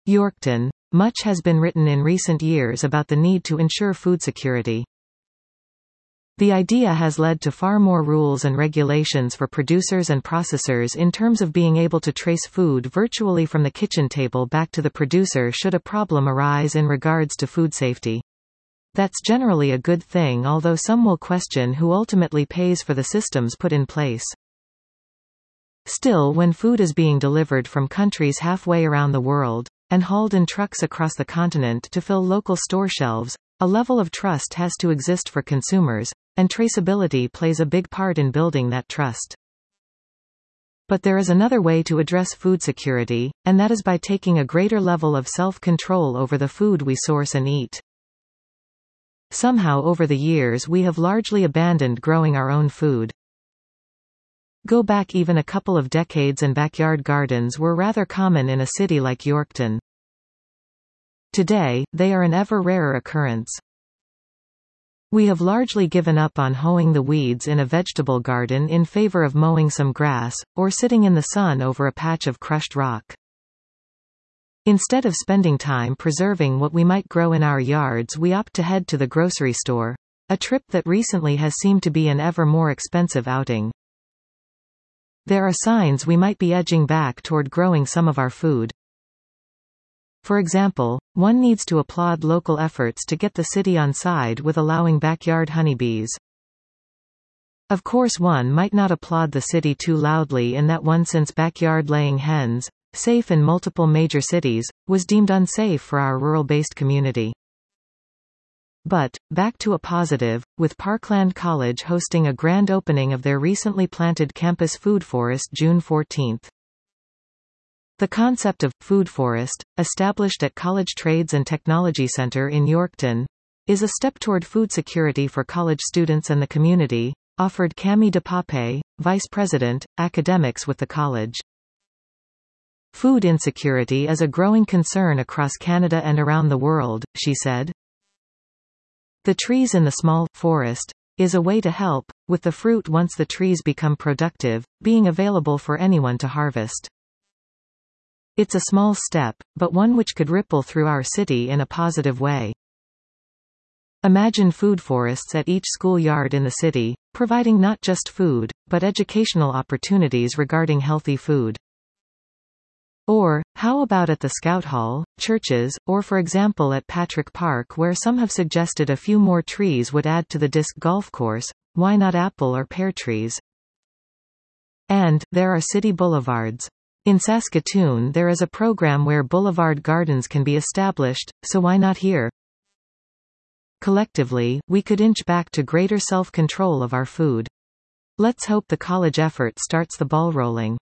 Yorkton. Much has been written in recent years about the need to ensure food security. The idea has led to far more rules and regulations for producers and processors in terms of being able to trace food virtually from the kitchen table back to the producer should a problem arise in regards to food safety. That's generally a good thing, although some will question who ultimately pays for the systems put in place. Still, when food is being delivered from countries halfway around the world, and hauled in trucks across the continent to fill local store shelves, a level of trust has to exist for consumers, and traceability plays a big part in building that trust. But there is another way to address food security, and that is by taking a greater level of self-control over the food we source and eat. Somehow over the years we have largely abandoned growing our own food. Go back even a couple of decades and backyard gardens were rather common in a city like Yorkton. Today, they are an ever rarer occurrence. We have largely given up on hoeing the weeds in a vegetable garden in favor of mowing some grass, or sitting in the sun over a patch of crushed rock. Instead of spending time preserving what we might grow in our yards, we opt to head to the grocery store, a trip that recently has seemed to be an ever more expensive outing. There are signs we might be edging back toward growing some of our food. For example, one needs to applaud local efforts to get the city on side with allowing backyard honeybees. Of course, one might not applaud the city too loudly in that one, since backyard laying hens, safe in multiple major cities, was deemed unsafe for our rural-based community. But, back to a positive, with Parkland College hosting a grand opening of their recently planted campus food forest June 14. The concept of food forest, established at College Trades and Technology Center in Yorkton, is a step toward food security for college students and the community, offered Cami DePape, Vice President, Academics with the college. Food insecurity is a growing concern across Canada and around the world, she said. The trees in the small forest is a way to help, with the fruit once the trees become productive, being available for anyone to harvest. It's a small step, but one which could ripple through our city in a positive way. Imagine food forests at each schoolyard in the city, providing not just food, but educational opportunities regarding healthy food. Or, how about at the Scout Hall, churches, or for example at Patrick Park, where some have suggested a few more trees would add to the disc golf course, why not apple or pear trees? And, there are city boulevards. In Saskatoon there is a program where boulevard gardens can be established, so why not here? Collectively, we could inch back to greater self-control of our food. Let's hope the college effort starts the ball rolling.